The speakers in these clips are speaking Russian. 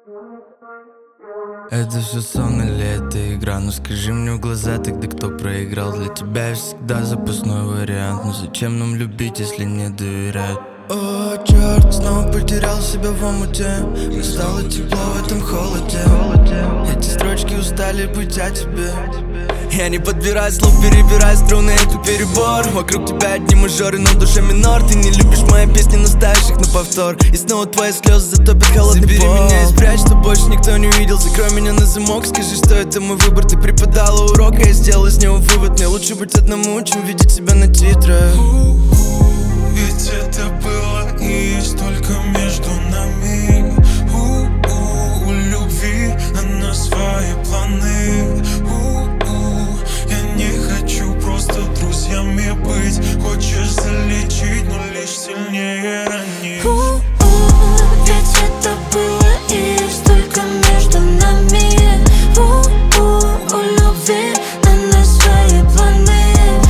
Это все сон или это игра? Ну скажи мне в глаза тогда, кто проиграл. Для тебя я всегда запасной вариант. Но зачем нам любить, если не доверять? О, черт, снова потерял себя в омуте. Мне стало тепло в этом холоде. Эти строчки устали быть о тебе. Я не подбираю слов, перебираю струны, это перебор. Вокруг тебя одни мажоры, но душа минор. Ты не любишь мои песни, но ставишь их на повтор. И снова твои слезы затопят холодный пол. Забери меня и спрячь, что больше никто не видел. Закрой меня на замок, скажи, что это мой выбор. Ты преподала урок, а я сделал из него вывод. Мне лучше быть одному, чем видеть себя на титрах. Ведь это было и есть только между нами. У любви на свои планы. Я не хочу просто друзьями быть. Хочешь залечить, но лишь сильнее ранить. Ведь это было и есть только между нами. У любви на свои планы.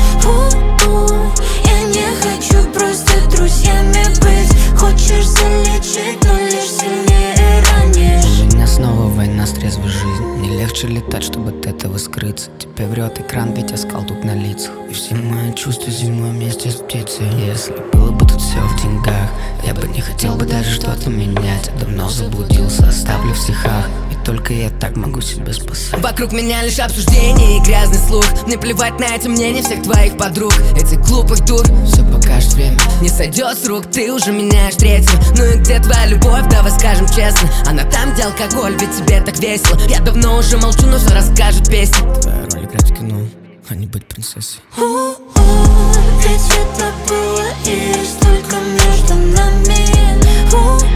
Я не хочу просто друзьями быть. Хочешь залечить, но лишь сильнее ранишь. У меня снова война с трезвой жизнью. Не легче летать, чтобы от этого скрыться. Тебе врет экран, ведь оскал тут на лицах. И все мои чувства зимой вместе с птицей. Если было бы тут все в деньгах, я бы не хотел бы даже что-то менять. Я давно заблудился, оставлю в стихах. И только я так могу себя спасать. Вокруг меня лишь обсуждения и грязный слух. Мне плевать на эти мнения всех твоих подруг. Этих глупых дур, Все покажет время. не сойдет с рук, ты уже меняешь третью. Ну и где твоя любовь, давай скажем честно. Она там, где алкоголь, ведь тебе так весело. Я давно уже молчу, но все расскажет песня. Твоя роль играть в кино, а не быть принцессой. Ведь это было и есть только между нами.